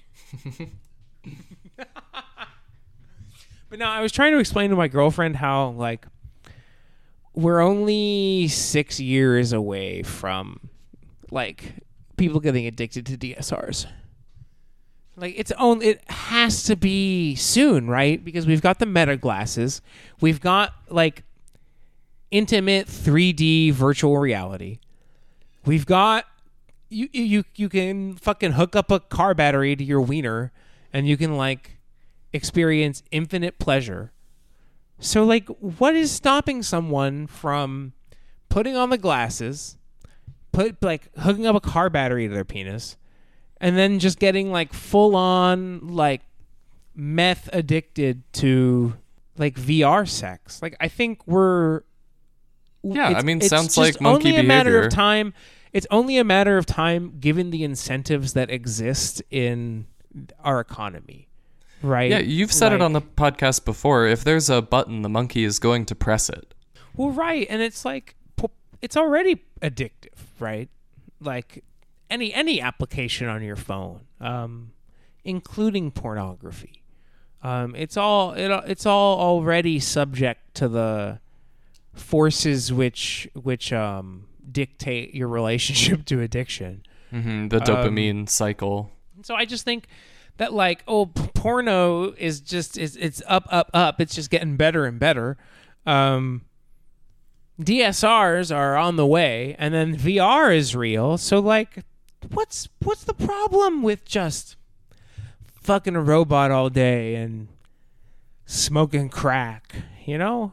But now I was trying to explain to my girlfriend how like we're only six years away from like people getting addicted to D S Rs. Like it's only it has to be soon, right? Because we've got the Meta glasses, we've got like intimate three D virtual reality. We've got you you you can fucking hook up a car battery to your wiener and you can like experience infinite pleasure. So like what is stopping someone from putting on the glasses, put like hooking up a car battery to their penis and then just getting like full on like meth addicted to like V R sex? Like I think we're Yeah, it's- I mean, it's sounds just like monkey only a matter behavior. of time. It's only a matter of time given the incentives that exist in our economy, right? Yeah, you've said Like- it on the podcast before. If there's a button, the monkey is going to press it. Well, right, and it's like po- it's already addictive, right? Like any any application on your phone, um, including pornography. Um, it's all it, it's all already subject to the forces which which um, dictate your relationship to addiction. hmm The dopamine cycle. So I just think that like oh p- porno is just is it's up up up. It's just getting better and better. Um, D S Rs are on the way, and then V R is real. So like, what's what's the problem with just fucking a robot all day and smoking crack? You know.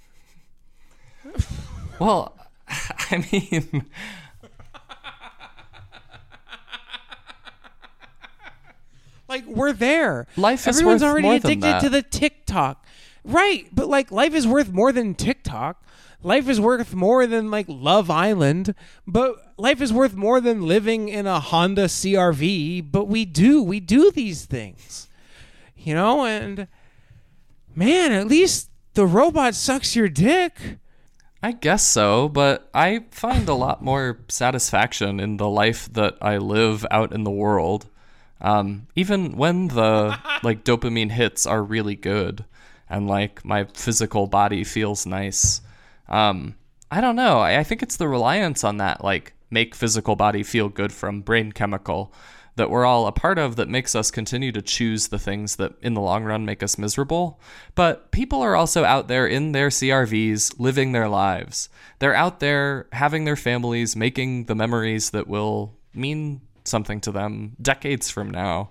Well, I mean, Like we're there. Life is Everyone's worth already more than addicted that. to the TikTok. Right, but like life is worth more than TikTok. Life is worth more than like Love Island, but life is worth more than living in a Honda C R V, but we do we do these things. You know, and man, at least the robot sucks your dick. I guess so, but I find a lot more satisfaction in the life that I live out in the world. Um, even when the like dopamine hits are really good and like my physical body feels nice. Um, I don't know. I, I think it's the reliance on that like make physical body feel good from brain chemical that we're all a part of that makes us continue to choose the things that in the long run make us miserable. But people are also out there in their C R Vs living their lives. They're out there having their families, making the memories that will mean something to them decades from now.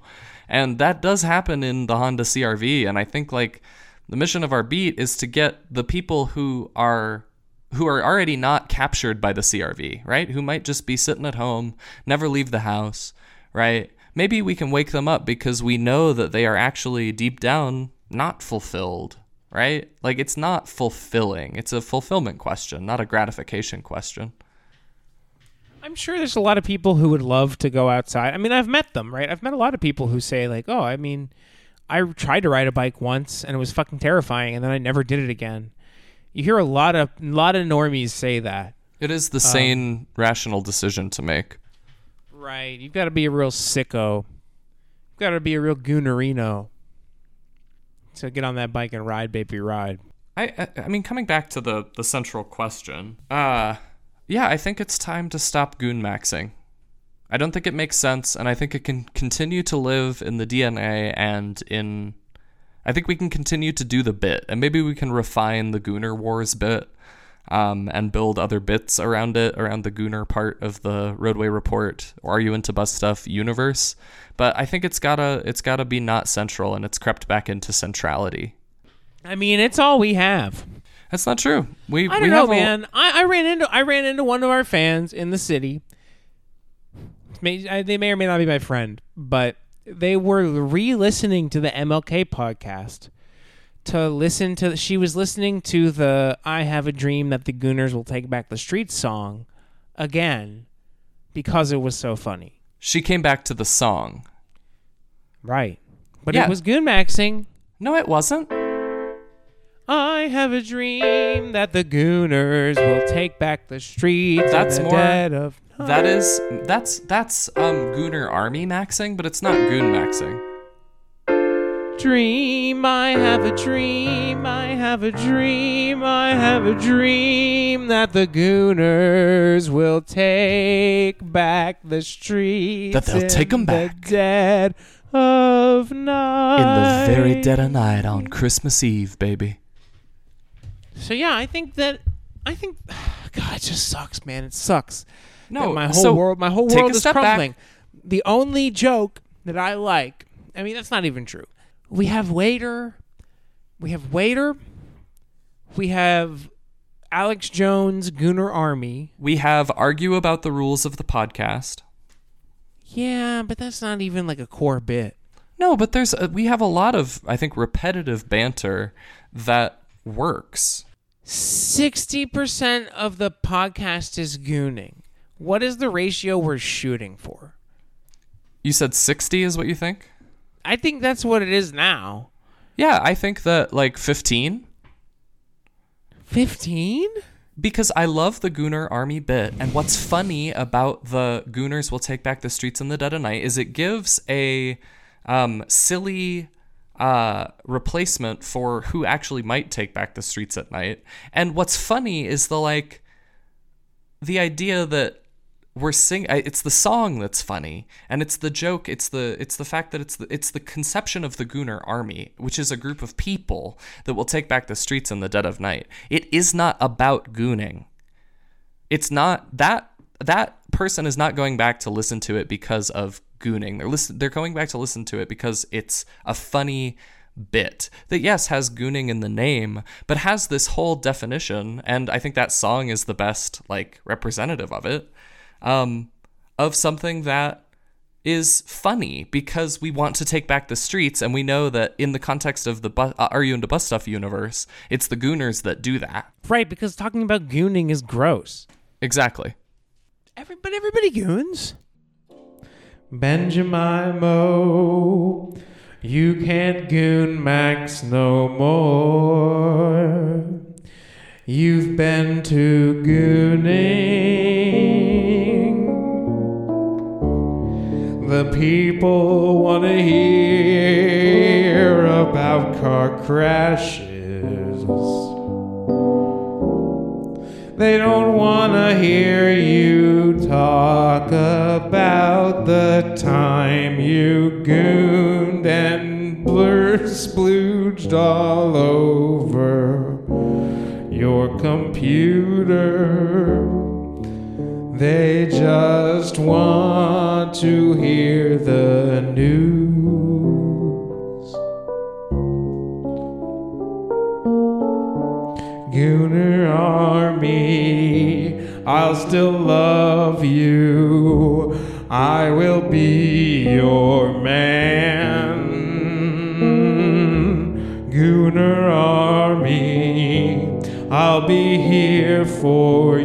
And that does happen in the Honda C R V. And I think like the mission of our beat is to get the people who are who are already not captured by the C R V, right? Who might just be sitting at home, never leave the house, right? Maybe we can wake them up because we know that they are actually deep down not fulfilled, right? Like it's not fulfilling. It's a fulfillment question, not a gratification question. I'm sure there's a lot of people who would love to go outside. I mean, I've met them, right? I've met a lot of people who say like, oh, I mean, I tried to ride a bike once and it was fucking terrifying and then I never did it again. You hear a lot of a lot of normies say that. It is the sane, um, rational decision to make. Right. You've got to be a real sicko. You've got to be a real goonerino to get on that bike and ride, baby, ride. I I, I mean, coming back to the, the central question, uh... yeah, I think it's time to stop goon maxing. I don't think it makes sense, and I think it can continue to live in the D N A and in... I think we can continue to do the bit, and maybe we can refine the Gooner Wars bit um, and build other bits around it, around the Gooner part of the Roadway Report, or Are You Into Bus Stuff universe. But I think it's gotta it's gotta be not central, and it's crept back into centrality. I mean, it's all we have. That's not true. We I don't we know, have man. I, I ran into I ran into one of our fans in the city. May, I, they may or may not be my friend, but they were re-listening to the M L K podcast to listen to. She was listening to the "I Have a Dream That the Gooners Will Take Back the Streets" song again because it was so funny. She came back to the song, right? But Yeah. it was goon maxing. No, it wasn't. I have a dream that the Gooners will take back the streets. That's in the more- dead of night. That is that's that's um Gooner Army maxing, but it's not goon maxing. Dream, I have a dream, I have a dream, I have a dream that the Gooners will take back the streets. That they'll take 'em in back. the dead of night. In the very dead of night on Christmas Eve, baby. So yeah, I think that I think God, it just sucks, man. It sucks. No, that my whole so world, my whole take world a is step back. crumbling. The only joke that I like, I mean, that's not even true. We have Waiter, we have Waiter, we have Alex Jones, Gooner Army. We have argue about the rules of the podcast. Yeah, but that's not even like a core bit. No, but there's a, we have a lot of I think repetitive banter that works. sixty percent of the podcast is gooning. What is the ratio we're shooting for? You said sixty is what you think? I think that's what it is now. Yeah, I think that like fifteen. fifteen? Because I love the Gooner Army bit, and what's funny about the Gooners Will Take Back the Streets in the Dead of Night is it gives a um, silly uh, replacement for who actually might take back the streets at night. And what's funny is the like the idea that we're sing it's the song that's funny, and it's the joke, it's the it's the fact that it's the it's the conception of the Gooner Army, which is a group of people that will take back the streets in the dead of night. It is not about gooning. It's not that that person is not going back to listen to it because of gooning. They're listen they're going back to listen to it because it's a funny bit that, yes, has gooning in the name, but has this whole definition, and I think that song is the best like representative of it. Um, of something that is funny because we want to take back the streets, and we know that in the context of the bu- uh, Are You Into Bus Stuff universe, it's the Gooners that do that. Right, because talking about gooning is gross. Exactly. Every, but everybody goons. Benjamin Moe, you can't goon Max no more. You've been to gooning. The people want to hear about car crashes. They don't want to hear you talk about the time you gooned and blur splooged all over your computer. They just want to hear the news. I'll still love you. I will be your man. Gooner Army, I'll be here for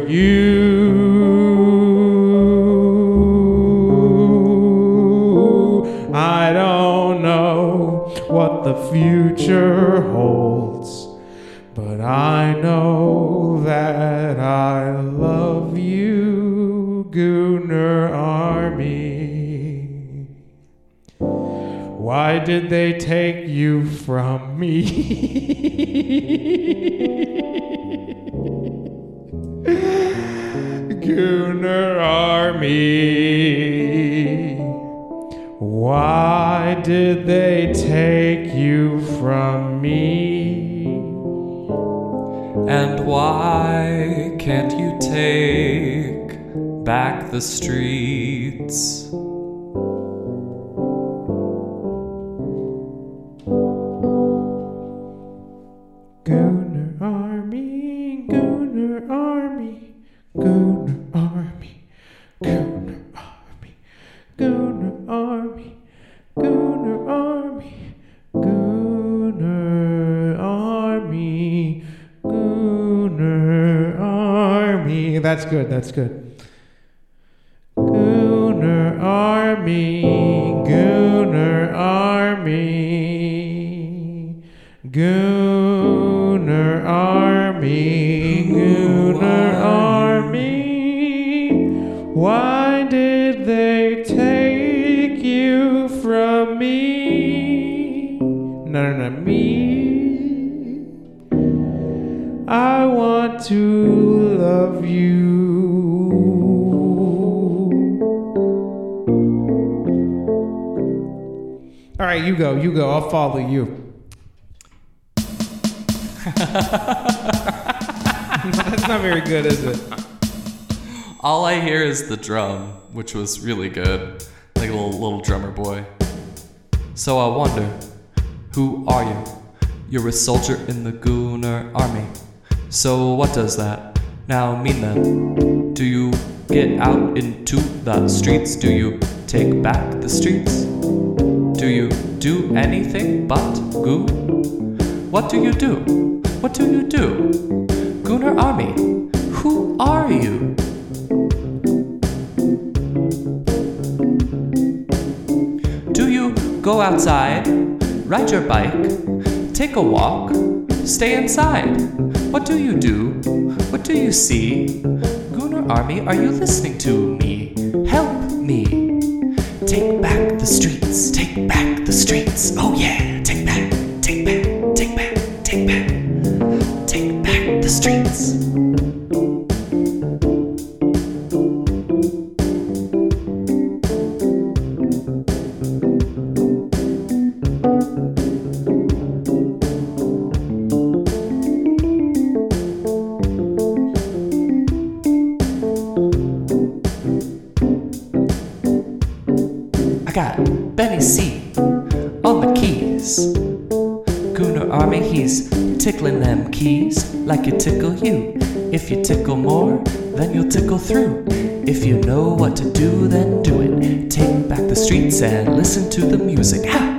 you. I don't know what the future holds, but I know that I love you, Gooner Army. Why did they take you from me? Gooner Army, why did they take you from me? And why can't you take back the streets? Gooner Army, Gooner Army, Gooner Army, Gooner Army, Gooner Army, Gooner Army, Gooner Army, Gooner Army. That's good, that's good. Gooner Army, Gooner Army, Gooner Army, Gooner Army. Why did they take you from me? No, no, no, me. I want to love you. All right, you go, you go. I'll follow you. That's not very good, is it? All I hear is the drum, which was really good, like a little, little drummer boy. So I wonder, who are you? You're a soldier in the Gooner Army. So what does that now mean then? Do you get out into the streets? Do you take back the streets? Do you do anything but goo? What do you do? What do you do? Gooner Army, who are you? Do you go outside, ride your bike, take a walk, stay inside? What do you do? What do you see? Gooner Army, are you listening to me? Help me. Take back the streets, take back the streets. Oh yeah, take back, take back, take back, take back, take back the streets. I got Benny C on the keys. Gooner Army, he's tickling them keys like you tickle you. If you tickle more, then you'll tickle through. If you know what to do, then do it. Take back the streets and listen to the music. Ha!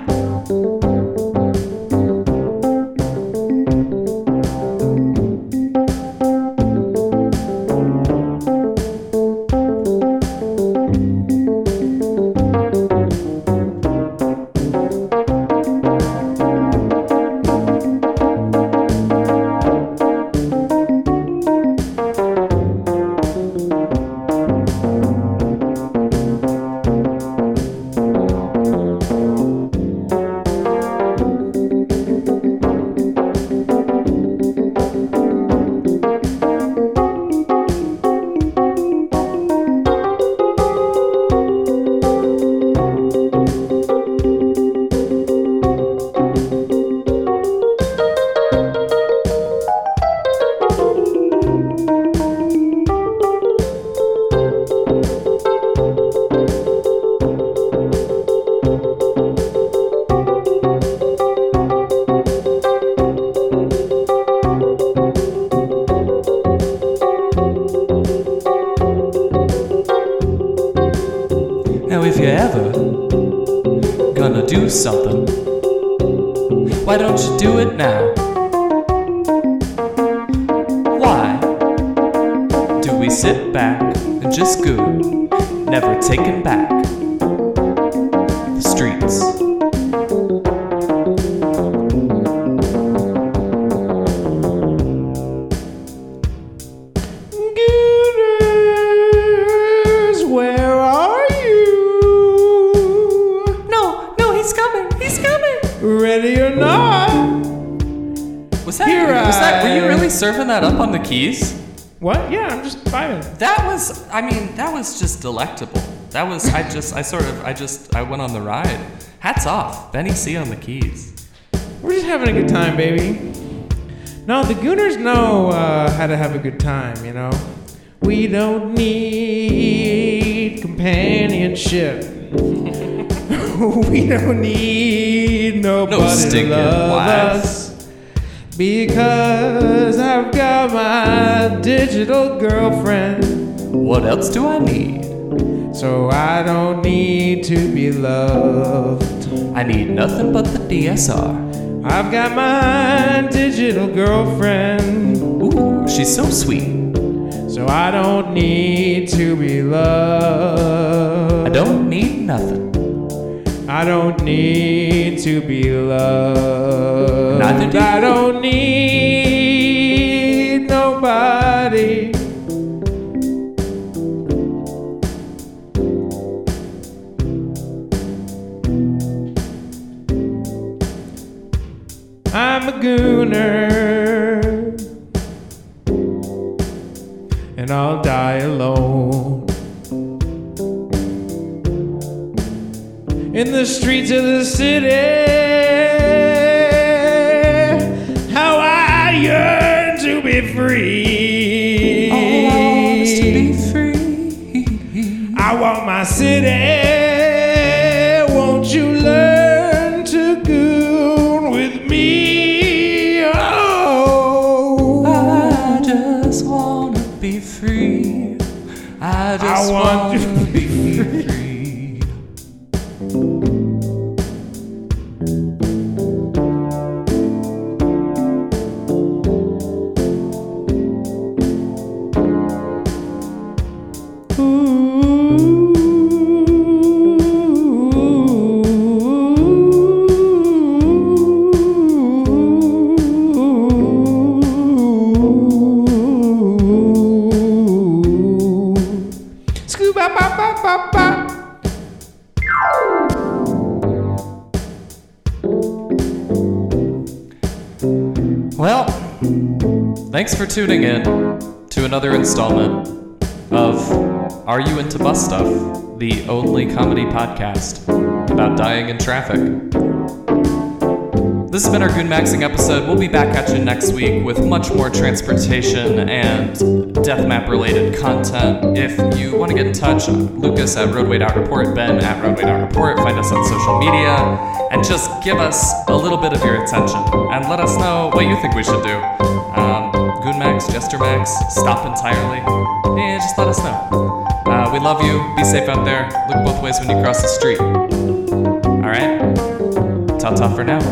know, if you're ever gonna do something, why don't you do it now? Why do we sit back and just go, never taking back the streets? Gooners, where are you? No, no, he's coming, he's coming. Ready or not? Was that, Here was that, were you I- really serving that up on the keys? What? Yeah, I'm just vibing. That was, I mean, that was just delectable. That was, I just, I sort of, I just, I went on the ride. Hats off, Benny C on the keys. We're just having a good time, baby. No, the Gooners know uh, how to have a good time, you know? We don't need companionship. We don't need nobody No to stinking love wives. us. Because I've got my digital girlfriend. What else do I need? So I don't need to be loved. I need nothing but the D S R. I've got my digital girlfriend. Ooh, she's so sweet. So I don't need to be loved. I don't need nothing. I don't need to be loved. Neither do I you. don't need nobody. I'm a gooner, and I'll die alone in the streets of the city. How I yearn to be free. All I want is to be free. I want my city. Won't you learn to goon with me? Oh, I just wanna be free. I just I want to wanna be be free. free. Scuba ba ba ba ba. Well, thanks for tuning in to another installment of Are You Into Bus Stuff, the only comedy podcast about dying in traffic. This has been our Goon Maxing episode. We'll be back at you next week with much more transportation and deathmap related content. If you want to get in touch, Lucas at roadway.report, Ben at roadway.report, find us on social media, and just give us a little bit of your attention and let us know what you think we should do. Um, Goon Max, Jester Max, stop entirely. Yeah, just let us know. Uh, we love you. Be safe out there. Look both ways when you cross the street. All right? Ta-ta for now.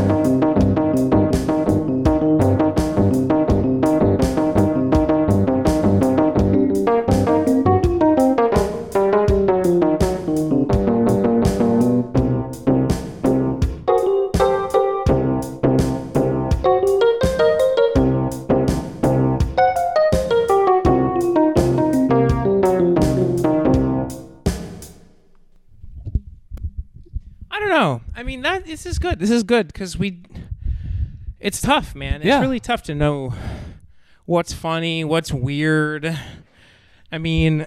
I don't know. I mean, that this is good. This is good because we. It's tough, man. It's Yeah. really tough to know what's funny, what's weird. I mean,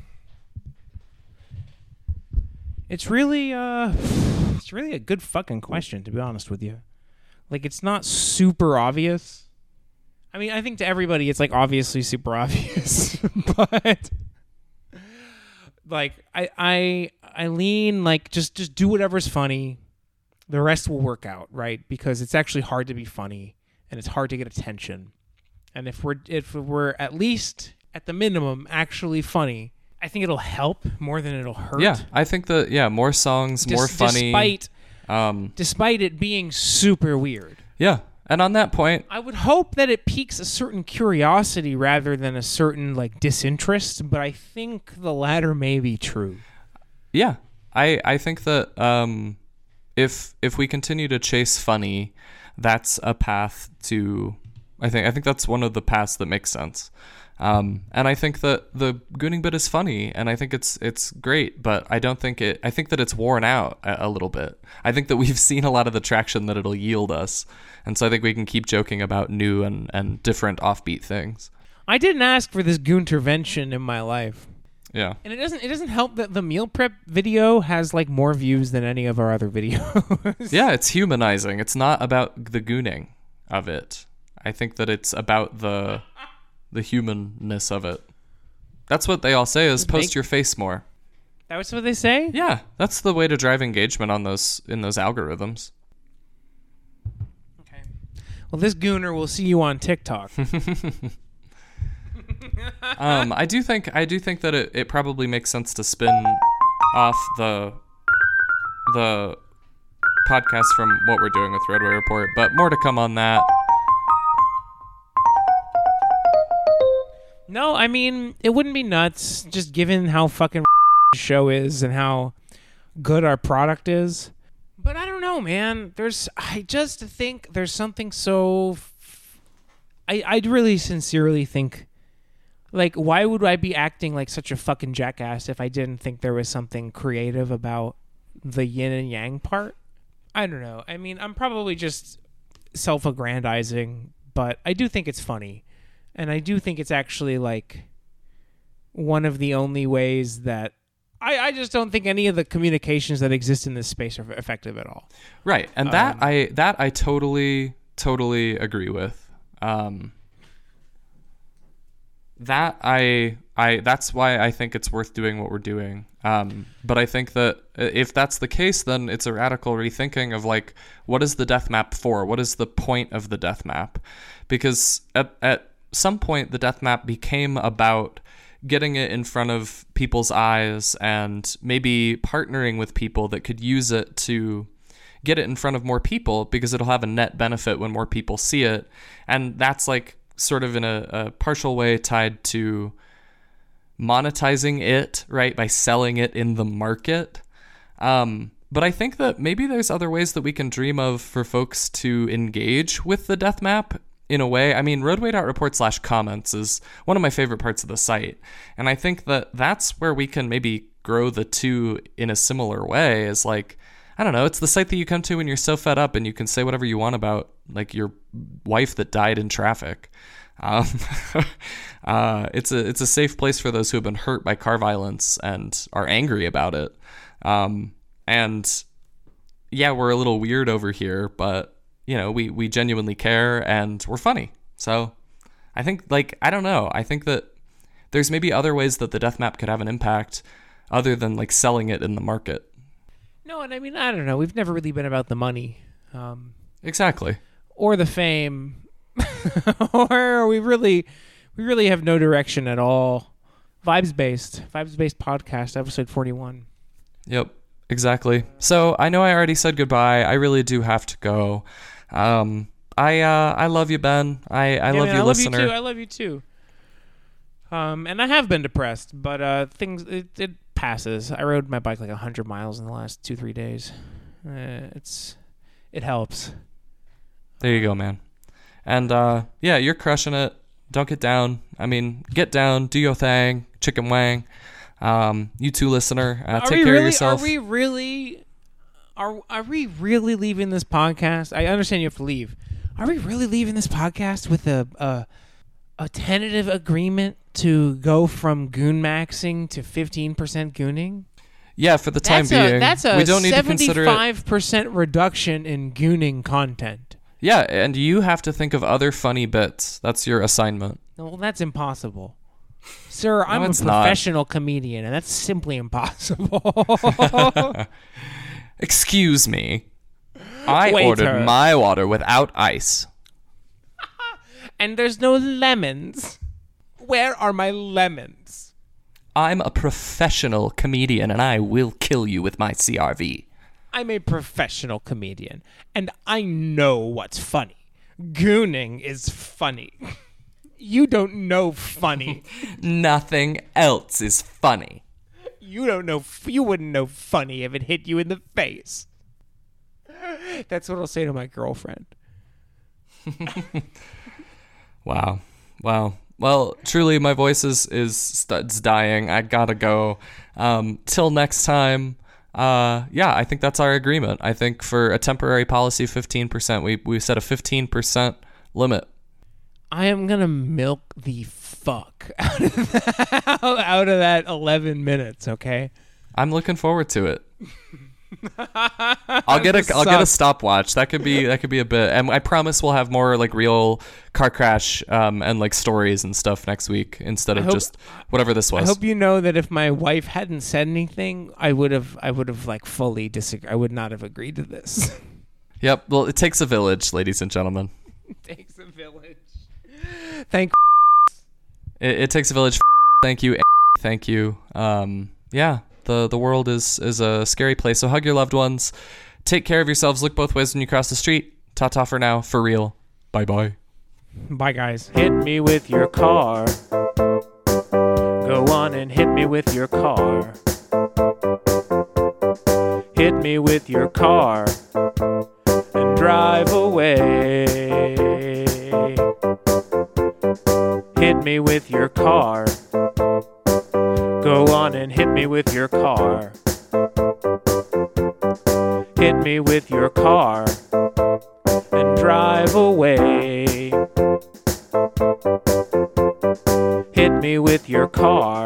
it's really, uh, it's really a good fucking question, to be honest with you. Like, it's not super obvious. I mean, I think to everybody, it's like obviously super obvious, but like, I, I, I lean like just, just do whatever's funny. The rest will work out, right? Because it's actually hard to be funny and it's hard to get attention. And if we're, if we're at least at the minimum actually funny, I think it'll help more than it'll hurt. Yeah, I think that yeah, more songs, Des- more funny. Despite, um, despite it being super weird. yeah, and on that point, I would hope that it piques a certain curiosity rather than a certain like disinterest, but I think the latter may be true. yeah, I I think that um, if if we continue to chase funny, that's a path to. I think I think that's one of the paths that makes sense. Um, and I think that the gooning bit is funny, and I think it's it's great, but I don't think it. I think that it's worn out a, a little bit. I think that we've seen a lot of the traction that it'll yield us, and so I think we can keep joking about new and, and different offbeat things. I didn't ask for this goontervention in my life, Yeah, and it doesn't it doesn't help that the meal prep video has like more views than any of our other videos. yeah, it's humanizing. It's not about the gooning of it. I think that it's about the the humanness of it. That's what they all say is post Make- your face more. That was what they say? Yeah, that's the way to drive engagement on those in those algorithms. Okay. Well, this gooner will see you on TikTok. um, I do think I do think that it, it probably makes sense to spin off the the podcast from what we're doing with Roadway Report, but more to come on that. No, I mean, it wouldn't be nuts, just given how fucking the show is and how good our product is. But I don't know, man. There's, I just think there's something so. F- I I really sincerely think, like, why would I be acting like such a fucking jackass if I didn't think there was something creative about the yin and yang part? I don't know. I mean, I'm probably just self-aggrandizing, but I do think it's funny. And I do think it's actually like one of the only ways that I, I just don't think any of the communications that exist in this space are effective at all. Right, and that Um, I that I totally totally agree with. Um, that I I that's why I think it's worth doing what we're doing. Um, but I think that if that's the case, then it's a radical rethinking of like, what is the death map for? What is the point of the death map? Because at at some point the death map became about getting it in front of people's eyes and maybe partnering with people that could use it to get it in front of more people because it'll have a net benefit when more people see it. And that's like sort of in a, a partial way tied to monetizing it, right, by selling it in the market. Um, but I think that maybe there's other ways that we can dream of for folks to engage with the death map in a way. I mean, roadway.report slash comments is one of my favorite parts of the site. And I think that that's where we can maybe grow the two in a similar way is like, I don't know, it's the site that you come to when you're so fed up and you can say whatever you want about like your wife that died in traffic. Um, uh, it's a it's a safe place for those who have been hurt by car violence and are angry about it. Um, and yeah, we're a little weird over here, but you know, we, we genuinely care and we're funny. So I think like, I don't know. I think that there's maybe other ways that the death map could have an impact other than like selling it in the market. No, and I mean, I don't know. We've never really been about the money. Um, Exactly. or the fame. or we really we really have no direction at all. Vibes based. Vibes based podcast, episode forty-one. Yep, exactly. So I know I already said goodbye. I really do have to go. Um, I uh, I love you, Ben. I, I Yeah, love man, you, I listener. love you too. I love you too. Um, and I have been depressed, but uh, things it, it passes. I rode my bike like a hundred miles in the last two three days. Uh, it's it helps. There you go, man. And uh, yeah, you're crushing it. Don't get down. I mean, get down, do your thing, chicken wang. Um, you too, listener. Uh, Are take we care really, of yourself. Are we really? Are are we really leaving this podcast? I understand you have to leave. Are we really leaving this podcast with a a, a tentative agreement to go from goon maxing to fifteen percent gooning? Yeah, for the time That's being. a that's a we don't need to consider it. seventy-five percent reduction in gooning content. Yeah, and you have to think of other funny bits. That's your assignment. Well, that's impossible. Sir, I'm a it's not. professional comedian, and that's simply impossible. Excuse me. I Waiter. ordered my water without ice. And there's no lemons. Where are my lemons? I'm a professional comedian, and I will kill you with my C R V. I'm a professional comedian, and I know what's funny. Gooning is funny. You don't know funny. Nothing else is funny. You don't know. You wouldn't know funny if it hit you in the face. That's what I'll say to my girlfriend. Wow. Wow. Well, truly, my voice is is it's dying. I gotta go. Um, till next time. Uh, yeah, I think that's our agreement. I think for a temporary policy, fifteen percent. We we set a fifteen percent limit. I am gonna milk the fuck out of that, out of that eleven minutes. Okay. I'm looking forward to it. I'll get a I'll get a stopwatch. That could be that could be a bit. And I promise we'll have more like real car crash um and like stories and stuff next week instead of hope, just whatever this was. I hope you know that if my wife hadn't said anything, I would have I would have like fully disagreed. I would not have agreed to this. Yep. Well, it takes a village, ladies and gentlemen. It takes a village. Thank. It, it takes a village. Thank you. Thank you. Um. Yeah. The the world is is a scary place. So hug your loved ones. Take care of yourselves. Look both ways when you cross the street. Ta-ta for now. For real. Bye-bye. Bye, guys. Hit me with your car. Go on and hit me with your car. Hit me with your car and drive away. Hit me with your car. Go on and hit me with your car. Hit me with your car and drive away. Hit me with your car.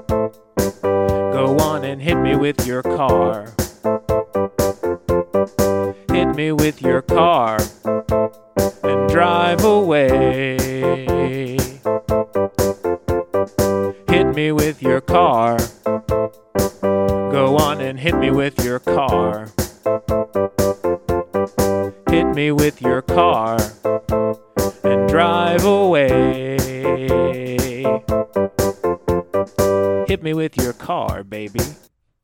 Go on and hit me with your car. Hit me with your car and drive away. Hit me with your car. Go on and hit me with your car. Hit me with your car and drive away. Hit me with your car, baby.